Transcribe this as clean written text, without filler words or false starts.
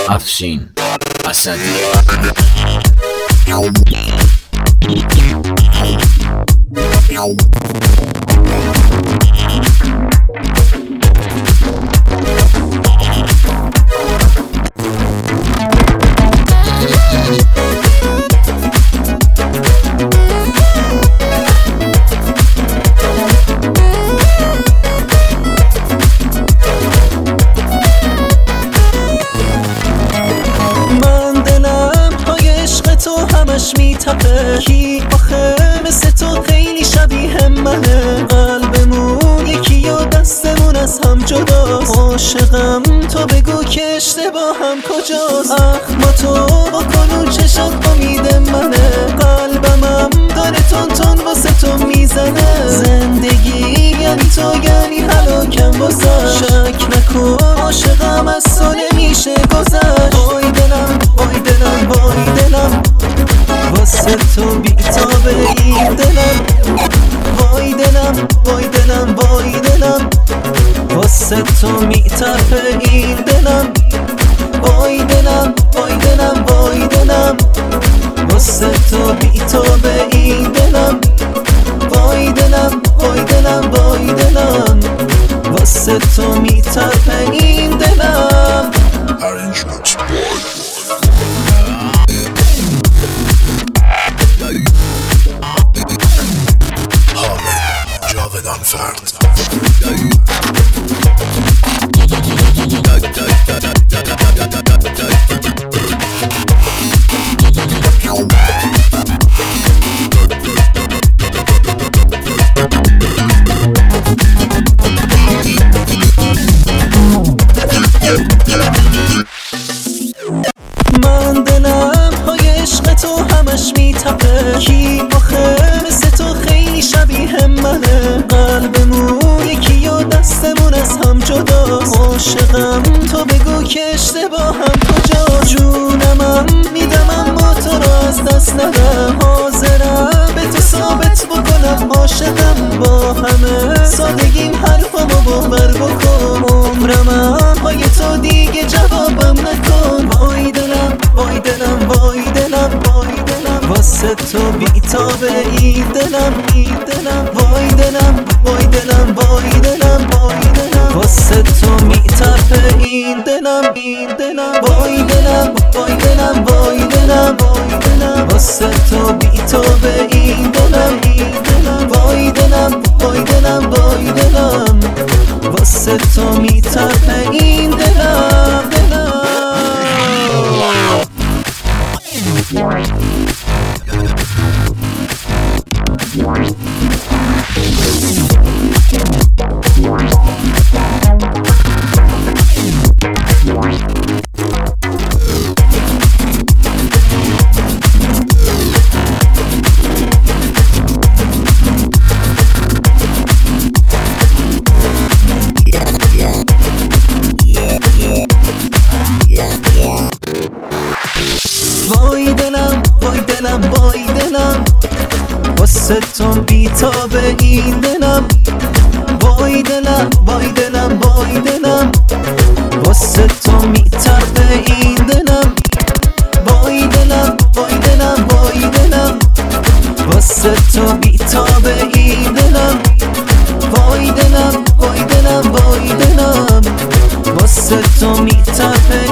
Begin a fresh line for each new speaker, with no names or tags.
افشین اسدی.
همش میتپه کی آخه مثل تو خیلی شبیه منه. قلبمون یکی و دستمون از هم جداست. عاشقم تو بگو که اشتباهم کجاست. اخما تو با کنون چشات امید منه. قلبمم داره تون تون واسه تو میزنه. زندگی یعنی تو یعنی هلاکم واسه. شک نکن عاشقم از تو نمیشه گذشت. وای دلم وای دلم وای دلم واسه تو بیتابه این دلم. وای دلم وای دلم وای دلم واسه تو میتپه این دلم. وای دلم وای دلم وای دلم واسه تو بیتابه این دلم. وای دلم وای دلم وای دلم واسه تو میتپه این دلم.
جاودان فرد
من دلم های عشق تو همش میتپه کی آخه مثل تو خیلی شبیه منه. قلبمون یکی و دستمون از هم جداست. عاشقم تو بگو که اشتباهم کجاست. جونمم میدم اما تو را از دست ندم. حاضرم به تو ثابت بکنم عاشقم. با همه سادگیم حرفمو باور بکن. عمرمم های تو دیگه جوابم نکن. وای دلم وای دلم وای دلم وای دلم واسه تو بیتابه این دلم این دلم. وای دلم وای دلم وای دلم وای دلم واسه تو میتپه این دلم این دلم. وای دلم وای دلم وای دلم وای دلم واسه تو بیتابه این دلم این دلم. وای دلم وای دلم وای دلم واسه تو میتپه این دلم دلم. وای دلم وای دلم وای دلم واسه تو بیتابه این دلم. وای دلم وای دلم وای دلم واسه تو میتپه این دلم. وای دلم وای دلم وای دلم واسه تو بیتابه این دلم. وای دلم وای دلم وای دلم واسه تو میتپه